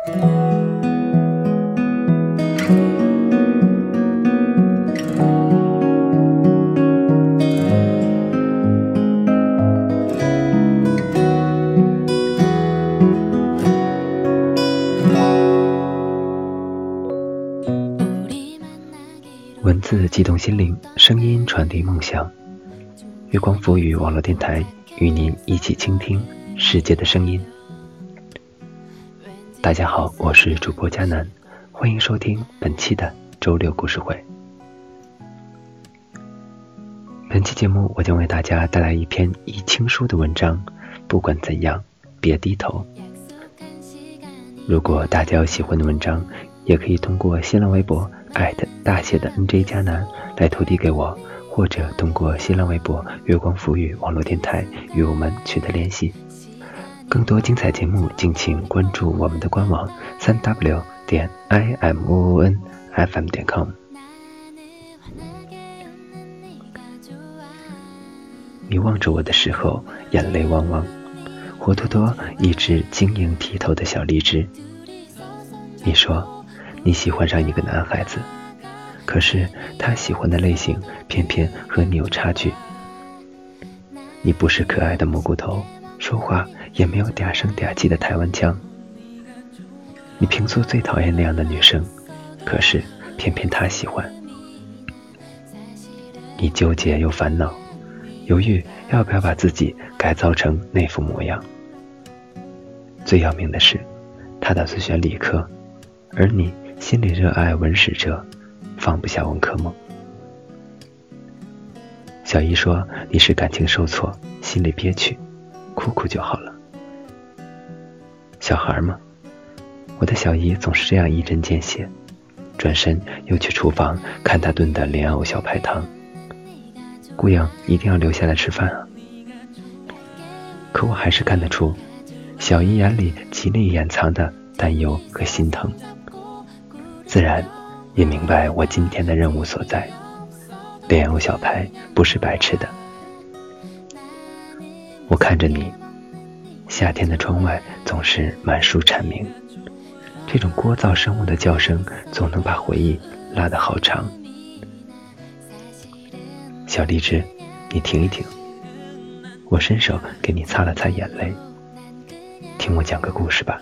文字激动心灵，声音传递梦想。月光浮语网络电台与您一起倾听世界的声音。大家好，我是主播佳南，欢迎收听本期的周六故事会。本期节目我将为大家带来一篇以情书的文章，不管怎样别低头。如果大家有喜欢的文章，也可以通过新浪微博大写的 NJ 佳南来投递给我，或者通过新浪微博月光浮语网络电台与我们取得联系。更多精彩节目敬请关注我们的官网 3w.imoonfm.com。 你望着我的时候眼泪汪汪，活脱脱一只晶莹剔透的小荔枝。你说你喜欢上一个男孩子，可是他喜欢的类型偏偏和你有差距。你不是可爱的蘑菇头，说话也没有嗲声嗲气的台湾腔。你平素最讨厌那样的女生，可是偏偏他喜欢。你纠结又烦恼，犹豫要不要把自己改造成那副模样。最要命的是，他打算选理科，而你心里热爱文史哲，放不下文科梦。小姨说你是感情受挫，心里憋屈，哭哭就好了。小孩嘛，我的小姨总是这样一针见血，转身又去厨房看她炖的莲藕小排汤。姑娘一定要留下来吃饭啊！可我还是看得出，小姨眼里极力掩藏的担忧和心疼，自然也明白我今天的任务所在。莲藕小排不是白吃的。我看着你，夏天的窗外总是满树蝉鸣，这种聒噪生物的叫声总能把回忆拉得好长。小荔枝，你停一停。我伸手给你擦了擦眼泪，听我讲个故事吧。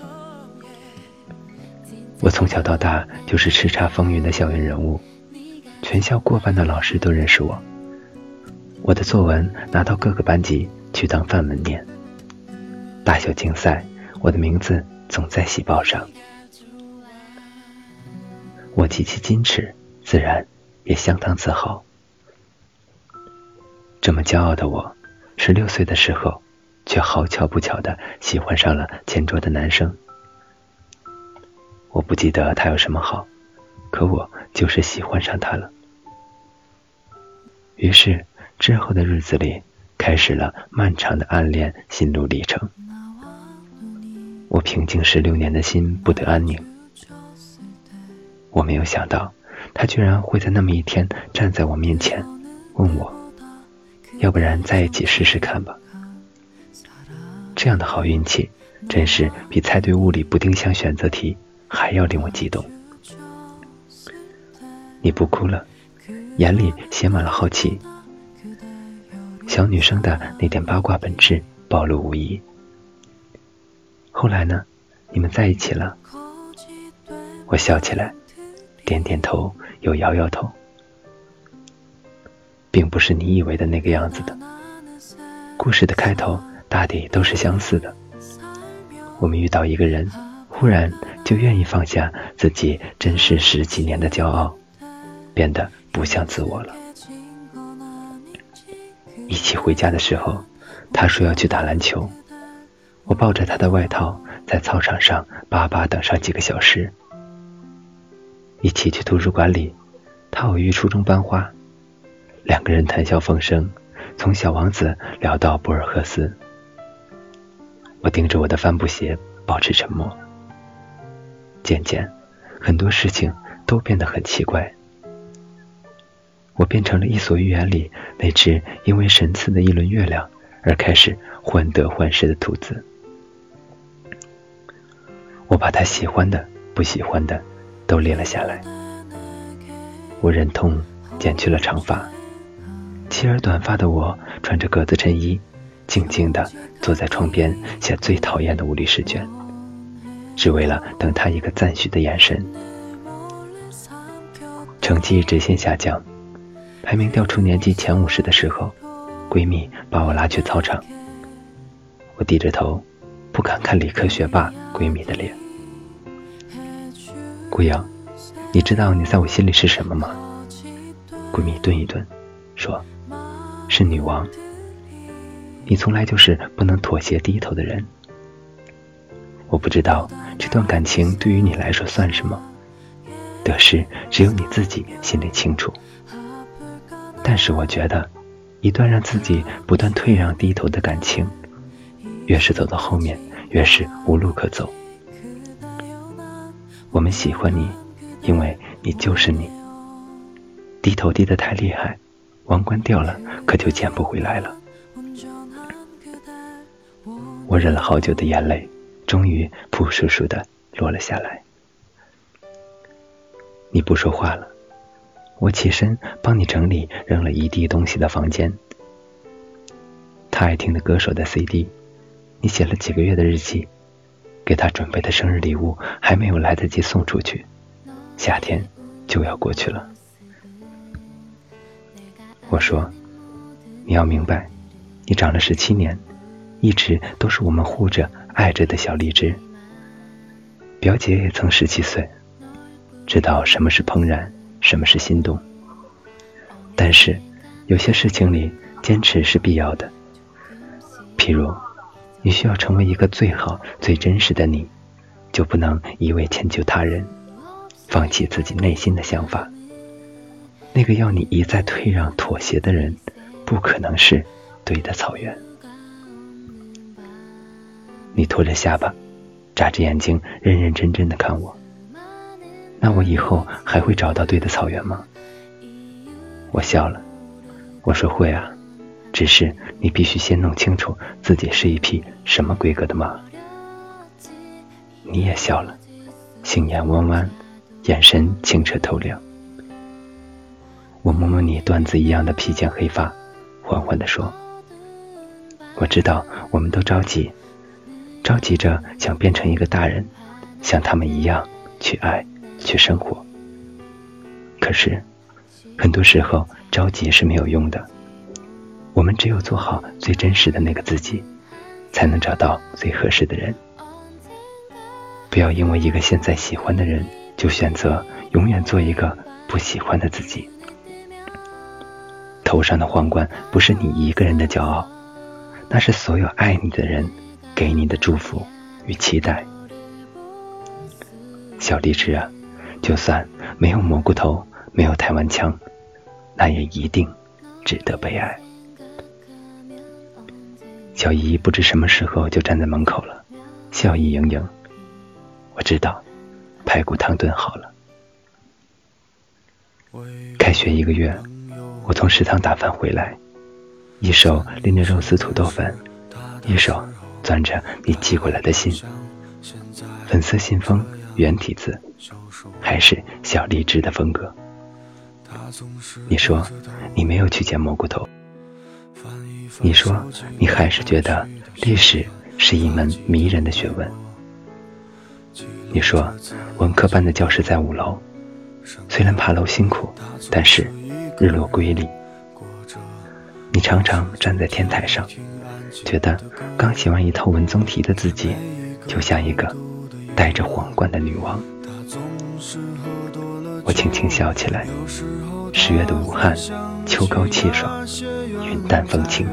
我从小到大就是叱咤风云的校园人物，全校过半的老师都认识我。我的作文拿到各个班级去当范文念，大小竞赛我的名字总在喜报上。我极其矜持，自然也相当自豪。这么骄傲的我，16岁的时候却好巧不巧地喜欢上了前桌的男生。我不记得他有什么好，可我就是喜欢上他了。于是之后的日子里开始了漫长的暗恋心路历程。我平静16年的心不得安宁。我没有想到他居然会在那么一天站在我面前，问我要不然在一起试试看吧。这样的好运气真是比猜对物理不定向选择题还要令我激动。你不哭了，眼里写满了好奇。小女生的那点八卦本质暴露无遗。后来呢？你们在一起了？我笑起来，点点头又摇摇头。并不是你以为的那个样子的。故事的开头大抵都是相似的。我们遇到一个人，忽然就愿意放下自己真是10几年的骄傲，变得不像自我了。一起回家的时候，他说要去打篮球，我抱着他的外套在操场上巴巴等上几个小时。一起去图书馆里，他偶遇初中班花，2个人谈笑风生，从小王子聊到博尔赫斯。我盯着我的帆布鞋保持沉默。渐渐很多事情都变得很奇怪。我变成了伊索寓言里那只因为神赐的一轮月亮而开始患得患失的兔子。 我把她喜欢的、不喜欢的都列了下来。我忍痛剪去了长发，齐而短发的我穿着格子衬衣，静静地坐在窗边写最讨厌的物理试卷，只为了等她一个赞许的眼神。成绩直线下降，排名掉出年级前50的时候，闺蜜把我拉去操场。我低着头，不敢看理科学霸闺蜜的脸。姑阳，你知道你在我心里是什么吗？闺蜜顿一顿，说：是女王。你从来就是不能妥协低头的人。我不知道这段感情对于你来说算什么，得失只有你自己心里清楚。但是我觉得，一段让自己不断退让低头的感情，越是走到后面，越是无路可走。我们喜欢你，因为你就是你。低头低得太厉害，王冠掉了，可就捡不回来了。我忍了好久的眼泪，终于扑簌簌地落了下来。你不说话了，我起身帮你整理扔了一地东西的房间。他爱听的歌手的 CD， 你写了几个月的日记，给他准备的生日礼物还没有来得及送出去，夏天就要过去了。我说，你要明白，你长了17年，一直都是我们护着爱着的小荔枝。表姐也曾17岁，知道什么是怦然，什么是心动。但是有些事情里坚持是必要的，譬如你需要成为一个最好最真实的你，就不能一味迁就他人，放弃自己内心的想法。那个要你一再退让妥协的人，不可能是对的草原。你拖着下巴，眨着眼睛，认认真真地看我。那我以后还会找到对的草原吗？我笑了，我说会啊，只是你必须先弄清楚自己是一匹什么规格的马。你也笑了，杏眼弯弯，眼神清澈透亮。我摸摸你缎子一样的披肩黑发，缓缓地说，我知道我们都着急着想变成一个大人，像他们一样去爱去生活。可是很多时候着急是没有用的，我们只有做好最真实的那个自己，才能找到最合适的人。不要因为一个现在喜欢的人，就选择永远做一个不喜欢的自己。头上的皇冠不是你一个人的骄傲，那是所有爱你的人给你的祝福与期待。小荔枝啊，就算没有蘑菇头，没有台湾腔，那也一定值得被爱。小姨不知什么时候就站在门口了，笑意盈盈。我知道排骨汤炖好了。开学1个月，我从食堂打饭回来，一手拎着肉丝土豆粉，一手攥着你寄过来的信，粉色信封，圆体字，还是小荔枝的风格。你说你没有去捡蘑菇头，你说你还是觉得历史是一门迷人的学问，你说文科班的教室在5楼，虽然爬楼辛苦，但是日落归里。你常常站在天台上，觉得刚写完一套文综题的自己，就像一个戴着皇冠的女王。我轻轻笑起来，10月的武汉，秋高气爽，云淡风轻。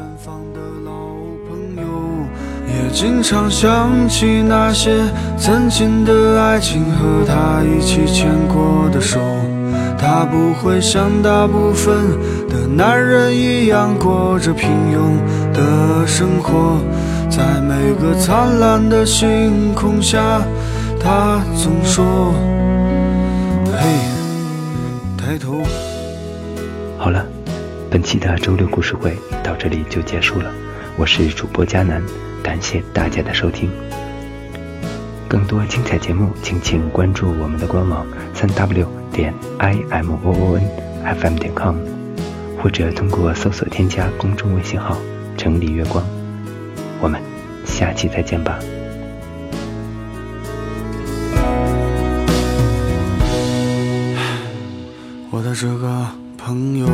也经常想起那些曾经的爱情和他一起牵过的手，他不会像大部分的男人一样过着平庸的生活，在每个灿烂的星空下，他总说嘿，抬头。 好了，本期的周六故事会到这里就结束了，我是主播佳南，感谢大家的收听。 更多精彩节目，请关注我们的官网3w.imoonfm.com， 或者通过搜索添加公众微信号“城里月光”。我们下期再见吧。 我的这个朋友，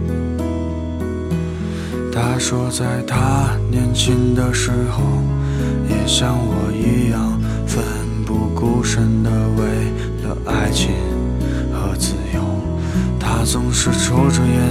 他说在他年轻的时候也像我一样奋不顾身的为了爱情和自由。他总是抽着烟，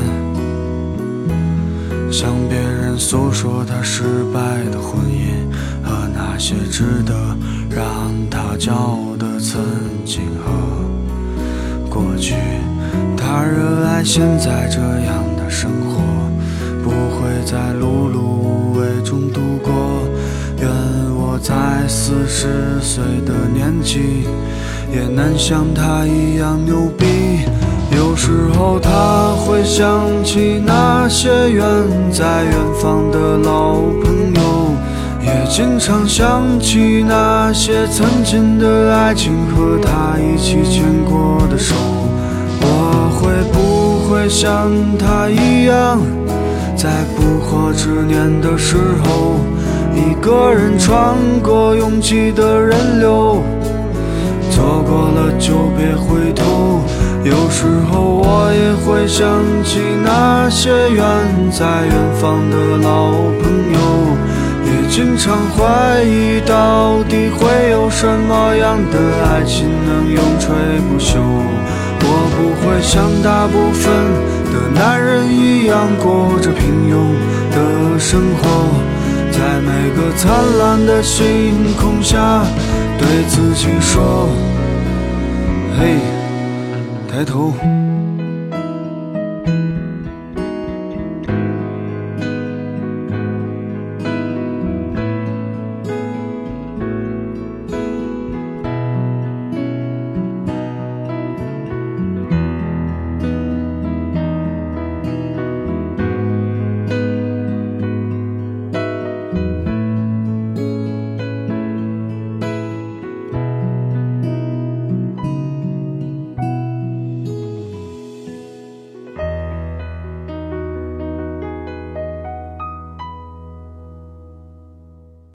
向别人诉说他失败的婚姻和那些值得让他骄傲的曾经和过去。他热爱现在这样的生活，不会在碌碌无为中度过。愿我在40岁的年纪也能像他一样牛逼。有时候他会想起那些远在远方的老朋友，也经常想起那些曾经的爱情和他一起牵过的手。我会不会像他一样，在不惑之年的时候，一个人穿过拥挤的人流，错过了就别回头。有时候我也会想起那些远在远方的老朋友，也经常怀疑到底会有什么样的爱情能永垂不朽。我不会像大部分的男人一样过着平庸的生活，在每个灿烂的星空下对自己说，嘿，抬头。